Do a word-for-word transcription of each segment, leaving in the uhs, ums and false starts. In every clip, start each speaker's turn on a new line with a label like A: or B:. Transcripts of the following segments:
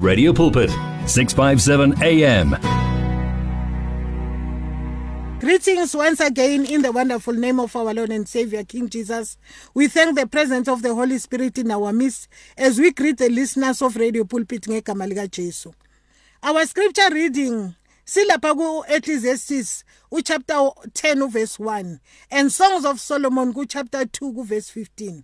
A: Radio Pulpit, six fifty-seven A M.
B: Greetings once again in the wonderful name of our Lord and Savior, King Jesus. We thank the presence of the Holy Spirit in our midst as we greet the listeners of Radio Pulpit ngegama lika Jesu. Our scripture reading, silapha ku Ecclesiastes chapter ten verse one and Songs of Solomon chapter two verse fifteen.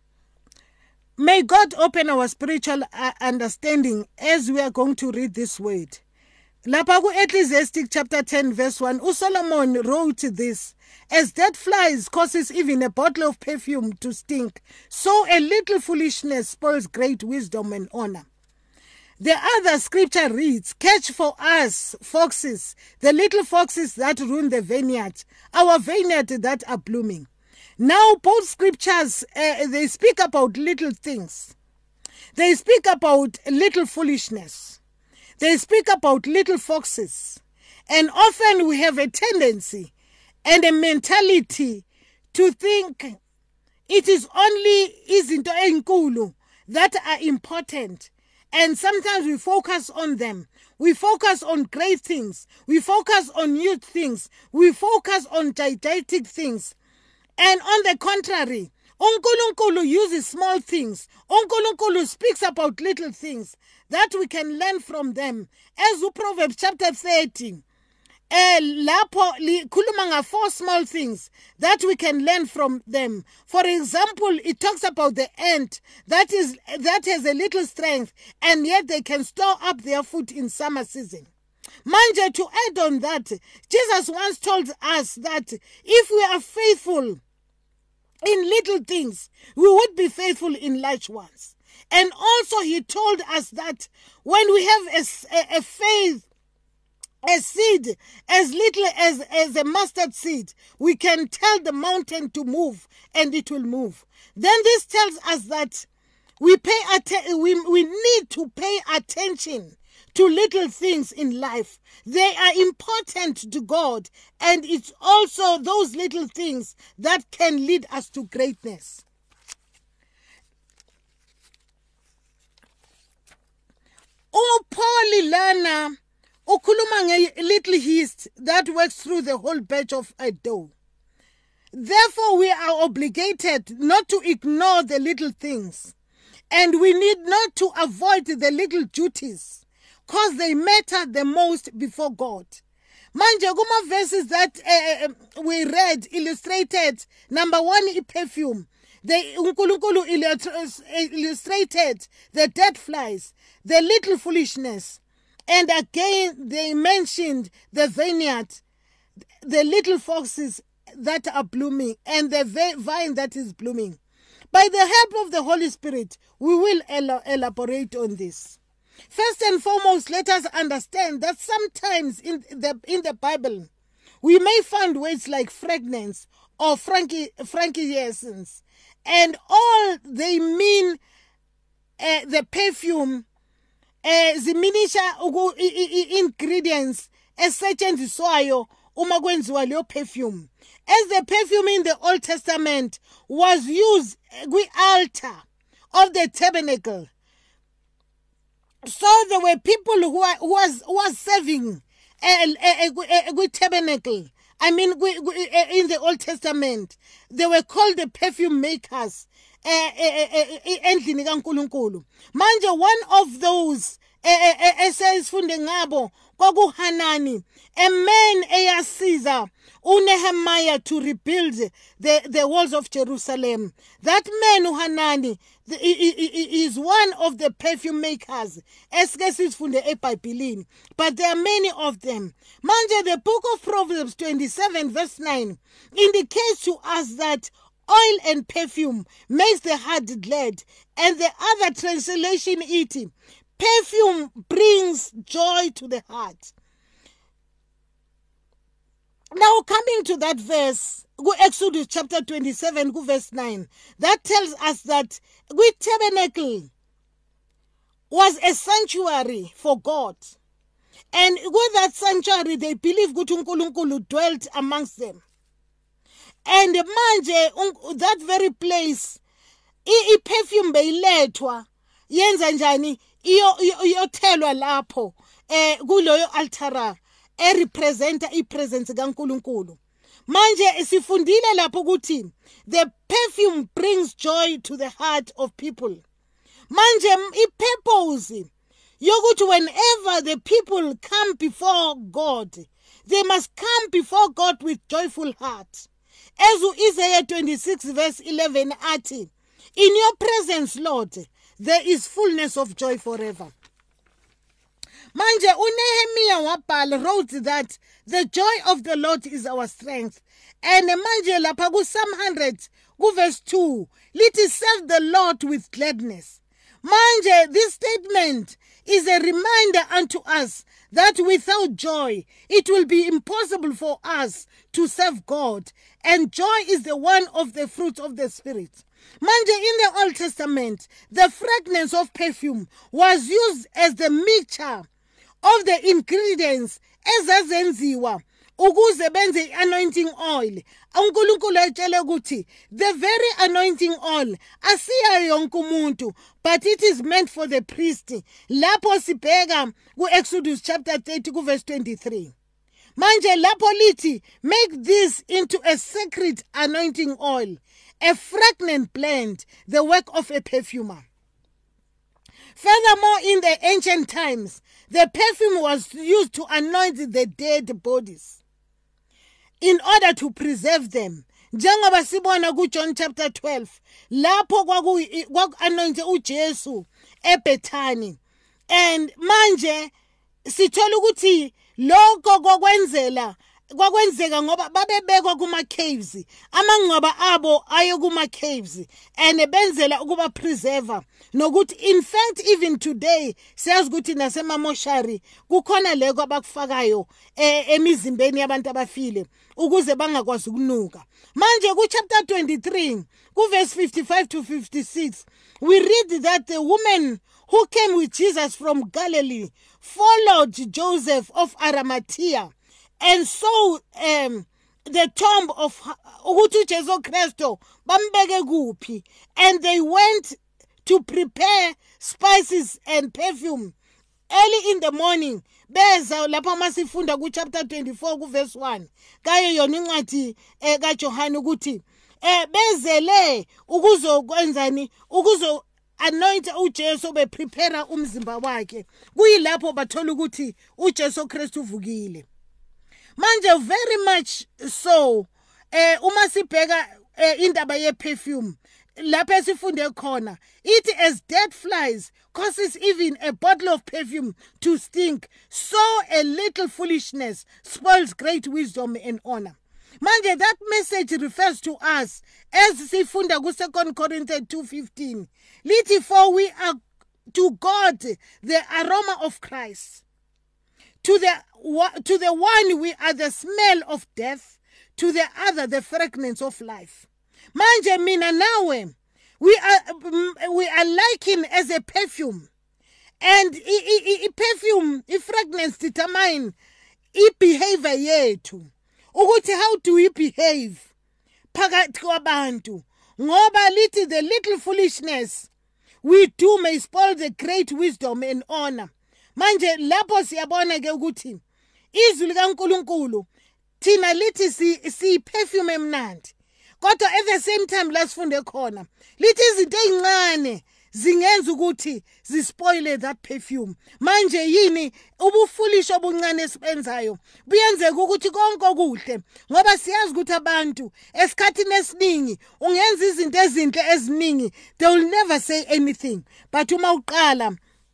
B: May God open our spiritual understanding as we are going to read this word. Lapha ku Ecclesiastes chapter ten verse one, uSolomon wrote this: as dead flies causes even a bottle of perfume to stink, so a little foolishness spoils great wisdom and honor. The other scripture reads, catch for us foxes, the little foxes that ruin the vineyard, our vineyard that are blooming. Now both scriptures, uh, they speak about little things. They speak about little foolishness. They speak about little foxes. And often we have a tendency and a mentality to think it is only izinto enkulu that are important. And sometimes we focus on them. We focus on great things. We focus on huge things. We focus on gigantic things. And on the contrary, uNkulunkulu uses small things. uNkulunkulu speaks about little things that we can learn from them. As Proverbs chapter thirty, uh, lapho likhuluma nga four small things that we can learn from them. For example, it talks about the ant that is that has a little strength and yet they can store up their food in summer season. Manje, to add on that, Jesus once told us that if we are faithful in little things, we would be faithful in large ones. And also he told us that when we have a, a, a faith, a seed as little as, as a mustard seed, we can tell the mountain to move and it will move. Then this tells us that we pay atten- we, we need to pay attention to little things in life. They are important to God, and it's also those little things that can lead us to greatness. uPaul lana ukhuluma nge little yeast that works through the whole batch of a dough. Therefore, we are obligated not to ignore the little things, and we need not to avoid the little duties, because they matter the most before God. Manje kuma verses that uh, we read illustrated, number one, perfume. They uNkulunkulu illustrated the dead flies, the little foolishness. And again, they mentioned the vineyard, the little foxes that are blooming, and the vine that is blooming. By the help of the Holy Spirit, we will el- elaborate on this. First and foremost, let us understand that sometimes in the in the Bible, we may find words like fragrance or frankincense, and all they mean uh, the perfume, uh, ziminisha ingredients esetshenziswayo uma kwenziwa leyo perfume. As the perfume in the Old Testament was used kwi-altar of the tabernacle. So there were people who, are, who was who was serving a, a, a, a tabernacle. I mean, in the Old Testament, they were called the perfume makers. Endlini kaNkulunkulu. Manje, one of those esesifunde ngabo kwakuHanani, a man eyasiza uNehemiah to rebuild the, the walls of Jerusalem. That man uHanani is one of the perfume makers. Esesifunde eBhayibhelini, but there are many of them. Manje, the book of Proverbs twenty-seven verse nine indicates to us that oil and perfume makes the heart glad, and the other translation it, perfume brings joy to the heart. Now, coming to that verse, Exodus chapter twenty-seven, verse nine, that tells us that the tabernacle was a sanctuary for God. And with that sanctuary, they believe that uNkulunkulu dwelt amongst them. And manje, that very place, i perfume beyilethwa yenza njani iyo iyothelwa lapho eh kuloyo altara e representa I presence kaNkulunkulu. Manje sifundile lapho ukuthi the perfume brings joy to the heart of people. Manje I purpose yokuthi whenever the people come before God, they must come before God with joyful heart. As Isaiah twenty-six verse eleven athi, in your presence, Lord, there is fullness of joy forever. Manje uNehemiah wabhala wrote that the joy of the Lord is our strength. And manje lapha ku Psalm one hundred ku verse two, lithi serve the Lord with gladness. Manje this statement is a reminder unto us that without joy it will be impossible for us to serve God, and joy is the one of the fruits of the Spirit. Manje in the Old Testament, the fragrance of perfume was used as the mixture of the ingredients ezazenziwa ukuze benze anointing oil. uNkulunkulu etshele ukuthi the very anointing oil asiya yonke umuntu, but it is meant for the priest. Lapho sibheka ku Exodus chapter thirty ku verse twenty-three. Manje lapho lithi make this into a sacred anointing oil, a fragrant blend, the work of a perfumer. Furthermore, in the ancient times, the perfume was used to anoint the dead bodies in order to preserve them. Njengoba sibona ku John chapter twelve, lapho kwaku anointe uJesu eBethani. And manje sithola ukuthi lokho kokwenzela kwakwenzeka ngoba babebekwa kuma caves, amangcwaba abo ayo kuma caves, and benzela ukuba preserve. Nokuthi in fact even today siyazi ukuthi nasemamoshari kukhona leko abakufakayo emizimbeni yabantu abafile ukuze bangakwazi ukunuka. Manje ku chapter twenty-three ku verse fifty-five to fifty-six, we read that the woman who came with Jesus from Galilee followed Joseph of Arimathea and saw um, the tomb of ukuthi Jesu Kristo bambeke kuphi, and they went to prepare spices and perfume. Early in the morning, beza lapha masifunda ku chapter twenty-four ku verse one, kayo yona incwadi eh kaJohane ukuthi eh bezele ukuzokwenzani ukuzo anoint uJesu be prepare umzimba wakhe. Kuyilapho bathola ukuthi uJesu Kristu uvukile. Manje very much so eh uma sibheka indaba ye perfume lapha sifunde khona ithi as dead flies causes even a bottle of perfume to stink, so a little foolishness spoils great wisdom and honor. Manje that message refers to us as sifunda ku Second Corinthians two fifteen, lithi for we are to God the aroma of Christ, to the to the one we are the smell of death, to the other the fragrance of life. Manje mina nawe we are we are likened as a perfume, and i, i, i perfume i fragrance determine I behavior yethu ukuthi how do we behave phakathi kwabantu, ngoba lithi the little foolishness we do may spoil the great wisdom and honor. Manje lapho siyabona ke ukuthi izwi likaNkulunkulu thina lithi si, si perfume emnandi, kodwa at the same time lasifunde khona lithi izinto ezincane zingenza ukuthi zispoile that perfume. Manje yini ubufulisho obuncane esibenzayo buyenzeka ukuthi konke okuhle, ngoba siyazi ukuthi abantu esikhathini esiningi ungenza izinto ezinhle eziningi, they will never say anything, but uma uqala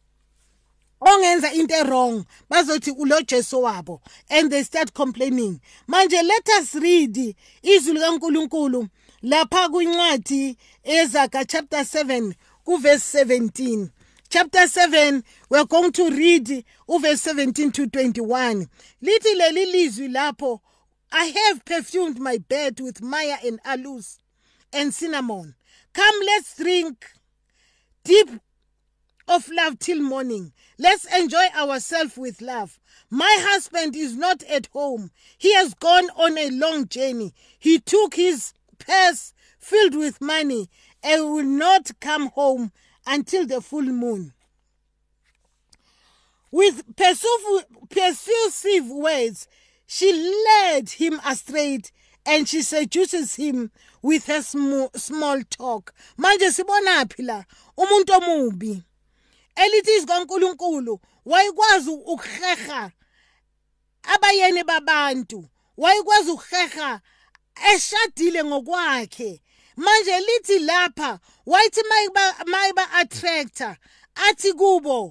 B: ongenza into wrong bazothi ulo Jesu wabo, and they start complaining. Manje let us read izwi likaNkulunkulu lapha kwincwadi eZaga chapter seven ku verse seventeen. Chapter seven, we're going to read verse seventeen to twenty-one. Lithi leli lizwi lapho, I have perfumed my bed with myrrh and aloes and cinnamon. Come, let's drink deep of love till morning. Let's enjoy ourselves with love. My husband is not at home. He has gone on a long journey. He took his purse filled with money and will not come home until the full moon. With persuasive, persuasive words, she led him astray and she seduces him with her small, small talk. Manje sibona phi la umuntu omubi. Elithi izikaNkulunkulu wayikwazi ukuheha abayeni babantu. Wayikwazi ukuheha eshadile ngokwakhe. Manje lithi lapha wayithi mayiba mayiba attractor athi kubo,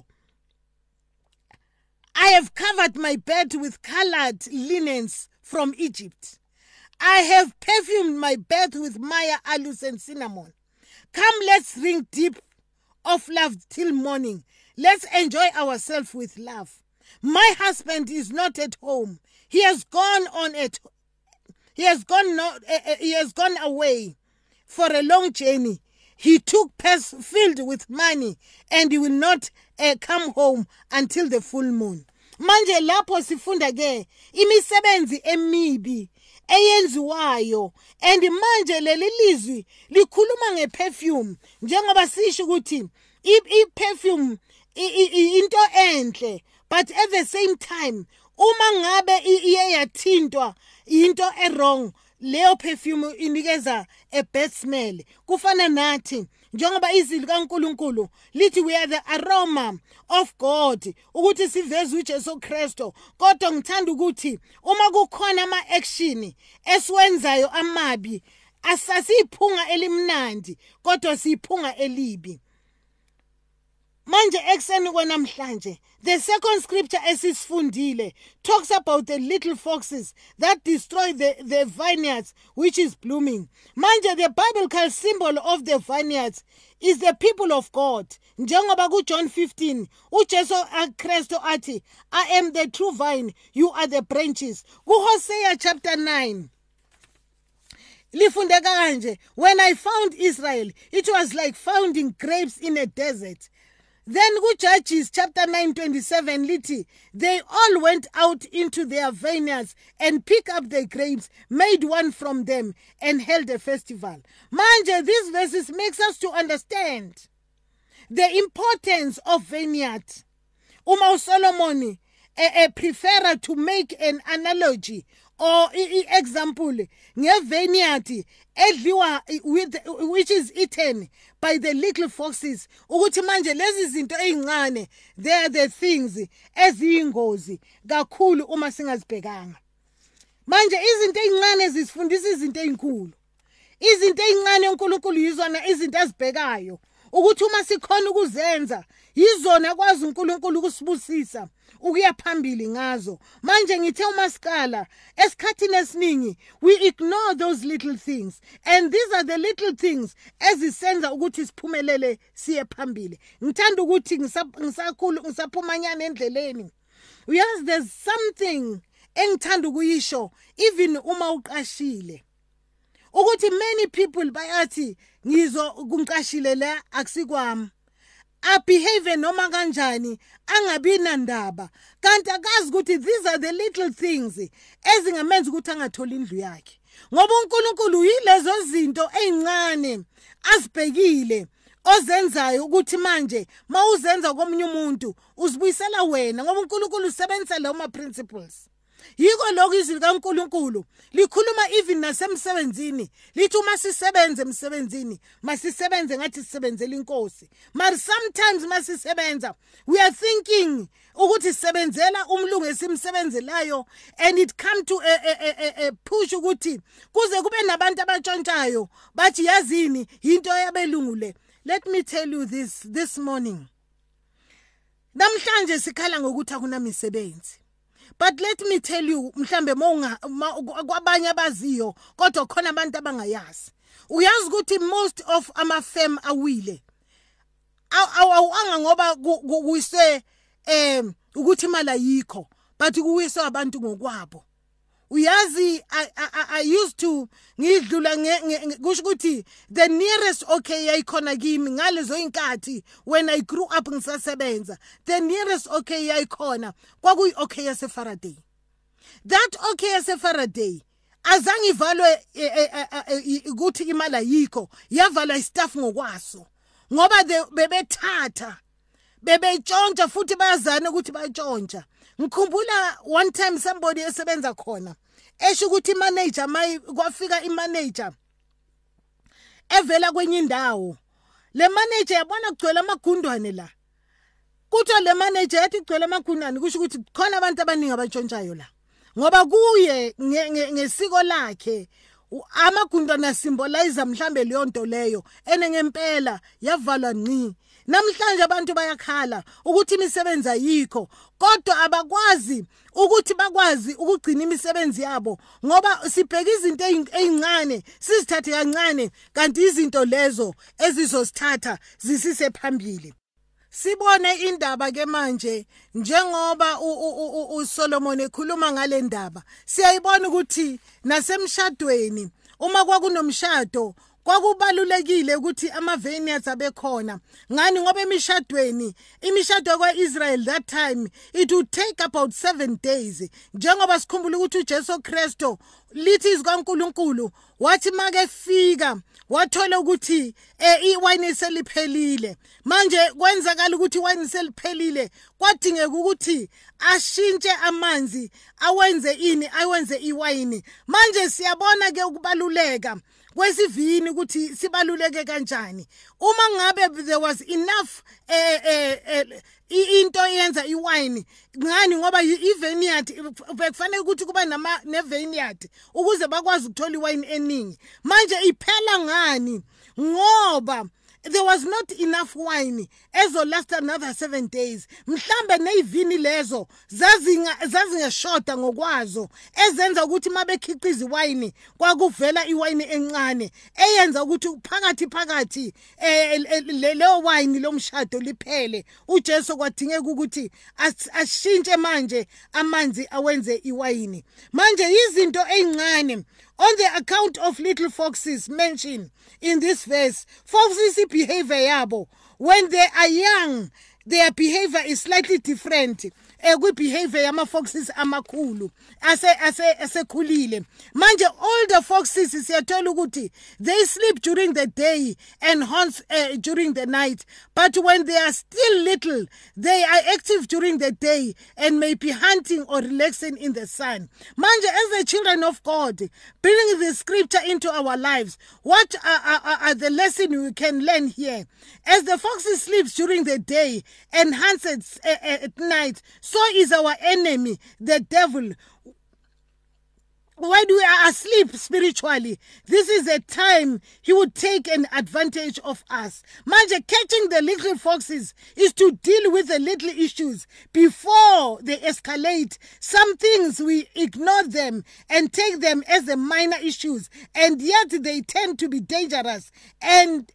B: I have covered my bed with colored linens from Egypt. I have perfumed my bed with myrrh, aloes, and cinnamon. Come, let's drink deep of love till morning. Let's enjoy ourselves with love. My husband is not at home. He has gone on it. He has gone. Not, uh, he has gone away for a long journey. He took purse filled with money, and he will not uh, come home until the full moon. Manje lapho sifunda ke imisebenzi emibi eyenziwayo, and manje leli lizwi likhuluma ngeperfume njengoba sisho ukuthi iperfume into enhle, but at the same time uma ngabe iye yathintwa into errong, leyo perfume inikeza a bad smell. Kufana nathi njengoba izwi likaNkulunkulu lithi we are the aroma of God, ukuthi siveze uJesu Kristu. Kodwa ngithanda ukuthi uma kukhona ama action esiwenzayo amabi, asasiphunga elimnandi kodwa siphunga elibi. Manje ekseni kwanamhlanje, the second scripture esisifundile talks about the little foxes that destroy the, the vineyards which is blooming. Manje the biblical symbol of the vineyards is the people of God. Njengoba ku John fifteen, uJesu Kristu athi, I am the true vine, you are the branches. Ku Hosea chapter nine, lifundeka kanje, when I found Israel, it was like finding grapes in a desert. Then go Judges chapter nine twenty-seven lithi, they all went out into their vineyards and picked up the grapes, made one from them, and held a festival. Manje, these verses makes us to understand the importance of vineyard. Uma Solomon a, a prefer to make an analogy or example ngevineyard edliwa with which is eaten by the little foxes, ukuthi manje lezi zinto ezincane they are the things eziyingozi kakhulu uma singazibhekanga. Manje izinto ezincane zisifundisa izinto ezinkulu. Izinto ezincane uNkulunkulu yizona izinto azibhekayo ukuthi uma sikhona ukuzenza yizona kwazi uNkulunkulu ukusibusisa ukuya phambili ngazo. Manje ngithe umaskala esikhathini esiningi we ignore those little things, and these are the little things ezisenza ukuthi siphumelele siye phambili. Ngithanda ukuthi ngisakhulu ngisaphumanyana endleleni, yes, there's something engithanda ukuyisho even uma uqashile ukuthi many people bayathi ngizo kunqashile la akusikwami, a behave noma kanjani angabi nandaba, kanti akazi ukuthi these are the little things ezingamenza ukuthi angatholi indlu yakhe, ngoba uNkulunkulu yilezo zinto ezincane azibhekile ozenzayo ukuthi manje mawuzenza komunye umuntu uzibuyisela wena, ngoba uNkulunkulu usebenzisa lawo ma principles. Yiko lokho izwi likaNkulunkulu likhuluma even nasemsebenzini lithi uma sisebenze emsebenzini masisebenze ngathi sisebenzela inkosi. But sometimes masisebenza we are thinking ukuthi sisebenzela umlungu esimsebenzelayo, and it come to a, a, a, a push ukuthi kuze kube nabantu abatshontshayo bathi yazini into yabelungu le. Let me tell you this this morning, namhlanje sikhala ngokuthi akunamisebenzi. But let me tell you, mhlambe monga kwabanye abaziyo kodwa khona abantu abangayazi. Uyazi ukuthi most of ama firm awile. Awanga ngoba kuyise em ukuthi imali ayikho, but kuyise abantu ngokwabo. Uyazi I, I, I used to ngidlula kusho ukuthi the nearest okay yayikhona kimi ngalezo inkathi when I grew up ngisasebenza, the nearest okay yayikhona kwakuyi okay yase Faraday. That okay yase Faraday azange ivalwe ukuthi imali ayikho, yavala istaff ngokwaso ngoba bebethatha bebetshontsha futhi bayazana ukuthi bayatshontsha. Ngikhumbula one time somebody esebenza khona esho ukuthi imanager mayi kwafika imanager evela kwenye indawo. Le manager yabona kugcwele amagundwane la. Kuthiwa le manager yathi kugcwele amagundwane kusho ukuthi khona abantu abaningi abatshontshayo la. Ngoba kuye ngesiko lakhe amagundwane symbolize mhlambe leyo nto leyo ene ngempela yavalwa ngci. Namhlanje abantu bayakhala ukuthi imisebenzi ayikho kodwa abakwazi ukuthi bakwazi ukugcina imisebenzi yabo ngoba sibheka izinto ezincane sizithathe kancane kanti izinto lezo ezizosithatha zisise phambili. Sibone indaba ke manje njengoba uSolomon ekhuluma ngale ndaba siyayibona ukuthi nasemshadweni uma kwakunomshado kwakubalulekile ukuthi ama vineyards abekhona. Ngani ngoba emishadweni imishado kwaIsrael that time it would take about seven days. Njengoba sikhumbula ukuthi uJesu Kristo lithi izikaNkulunkulu wathi make fika wathola ukuthi iwine seliphelile. Manje kwenzakala ukuthi iwine seliphelile kwadingeka ukuthi ashintshe amanzi awenze ini awenze iwine. Manje siyabona ke ukubaluleka kwesivini ukuthi sibaluleke kanjani. Uma ngabe there was enough eh eh into yenza iwine ngani ngoba ivineyard bekufanele ukuthi kuba nama nevineyard ukuze bakwazi ukuthola iwine eningi. Manje iphela ngani ngoba there was not enough wine ezo last another seven days. Mhlambe nezivini lezo zazinga zazingeshoda ngokwazo ezenza ukuthi mabekhiqiza iwine kwakuvela iwine encane eyenza ukuthi phakathi phakathi leyo wine lomshado liphele. uJesu kwadingeka ukuthi ashintshe manje amanzi awenze iwine. Manje izinto ezincane on the account of little foxes mentioned in this verse. Foxes behavior yabo when they are young, their behavior is slightly different. Ekwi behavior yama foxes amakhulu ase ase asekhulile. Manje older foxes siyathola ukuthi they sleep during the day and hunt uh, during the night, but when they are still little they are active during the day and may be hunting or relaxing in the sun. Manje as the children of God, bringing the scripture into our lives, what are, are, are the lesson we can learn here? As the foxes sleeps during the day and hunts at, uh, at night, so is our enemy, the devil. When we are asleep spiritually, this is a time he would take an advantage of us. Manje, catching the little foxes is to deal with the little issues before they escalate. Some things we ignore them and take them as the minor issues, and yet they tend to be dangerous and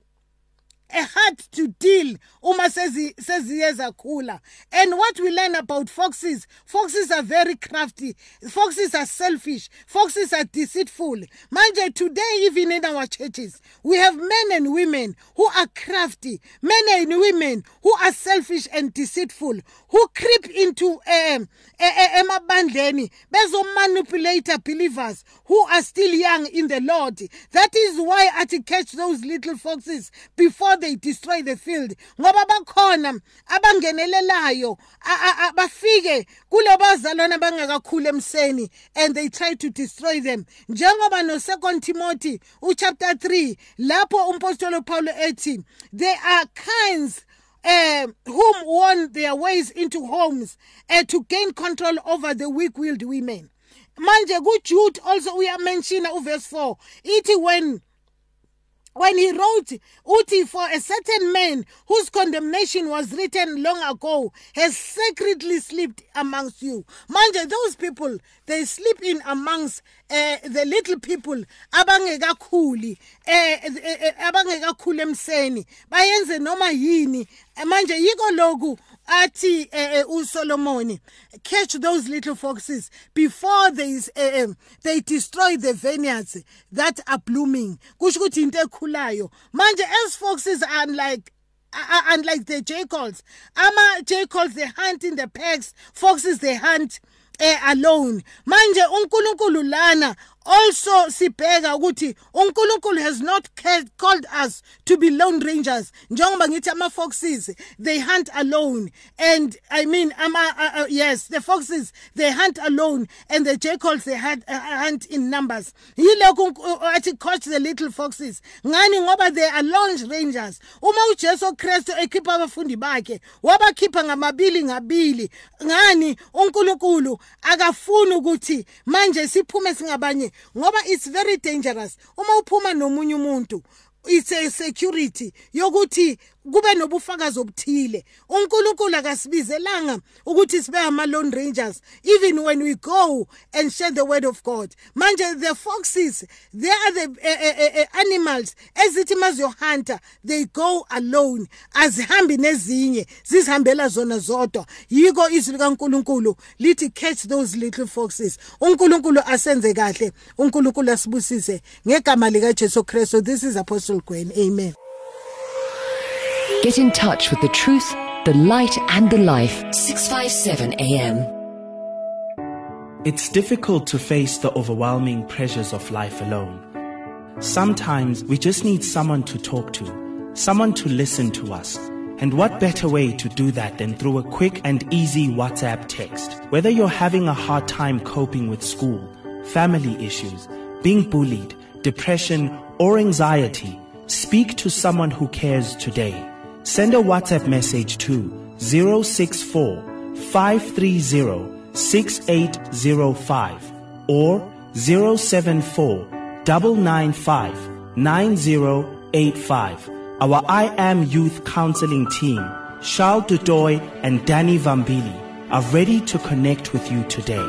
B: a hard to deal uma seziyeza khula. And what we learn about foxes, foxes are very crafty, foxes are selfish, foxes are deceitful. Manje, today even in our churches we have men and women who are crafty, men and women who are selfish and deceitful, who creep into um emabandleni bezo manipulate believers who are still young in the Lord. That is why I to catch those little foxes before they destroy the field. Ngoba bakhona abangenelelayo bafike kulobazalwana bangakakhulu emseni and they try to destroy them. Njengoba no second Timothy u chapter three lapho umpostoli Paulo ethi there are kinds Uh, whom won their ways into homes uh, to gain control over the weak-willed women. Manje kuJude also uyamention uverse four. Iti when When he wrote, Uti, for a certain man whose condemnation was written long ago has secretly slept amongst you. Manje, those people, they sleep in amongst uh, the little people. Abangekakhuli, abangekakhuli emseni. Bayenze noma yini. Manje, yiko logu. Ati uh, uSolomon, catch those little foxes before they uh, they destroy the vineyards that are blooming. Kushukuthi into ekhulayo. Manje, as foxes are unlike uh, unlike the jackals. Ama jackals they hunt in the packs. Foxes they hunt Uh, alone. Manje uNkulunkulu lana Also sibheka ukuthi uNkulunkulu has not called us to be lone rangers. Njengoba ngithi ama foxes they hunt alone, and I mean ama uh, uh, yes, the foxes they hunt alone and the jackals they hunt, uh, hunt in numbers. Yilokho athi coach the little foxes. Ngani ngoba they are lone rangers. Uma uJesu Kristu ekhipha abafundi bakhe wabakhipha ngamabili ngabili. Ngani uNkulunkulu akafuni ukuthi manje siphume singabanye ngoba it's very dangerous uma uphuma nomunye umuntu. It's a security yokuthi kube nobufakazi obuthile. uNkulunkulu akasibizelanga ukuthi sibe ama lone rangers even when we go and share the word of God. Manje the foxes, they are the uh, uh, uh, animals ezithi maziyohunter they go alone, azihambi nezinye zizihambela zona zodwa. Yiko izwi likaNkulunkulu lithi catch those little foxes. uNkulunkulu asenze kahle, uNkulunkulu asibusise ngegama lika Jesu Kristu. This is Apostle Gwen. Amen.
C: Get in touch with the truth, the light and the life.
D: six fifty-seven A M.
E: It's difficult to face the overwhelming pressures of life alone. Sometimes we just need someone to talk to, someone to listen to us. And what better way to do that than through a quick and easy WhatsApp text? Whether you're having a hard time coping with school, family issues, being bullied, depression, or anxiety, speak to someone who cares today. Send a WhatsApp message to zero six four, five three zero, six eight zero five or zero seven four, nine nine five, nine zero eight five. Our I Am Youth Counseling team, Charles Dudoy and Danny Vambili, are ready to connect with you today.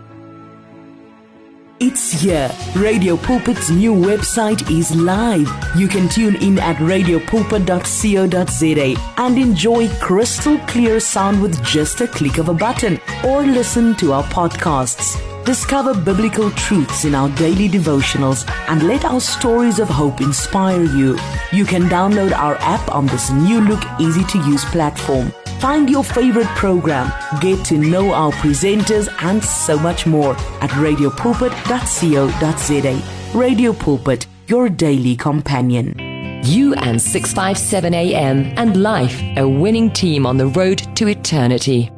F: It's here. Radio Pulpit's new website is live. You can tune in at radio pulpit dot co dot za and enjoy crystal clear sound with just a click of a button, or listen to our podcasts. Discover biblical truths in our daily devotionals and let our stories of hope inspire you. You can download our app on this new look, easy to use platform. Find your favorite program, get to know our presenters and so much more at radio pulpit dot co dot za. Radio Pulpit, your daily companion.
C: You and six fifty-seven A M and Life, a winning team on the road to eternity.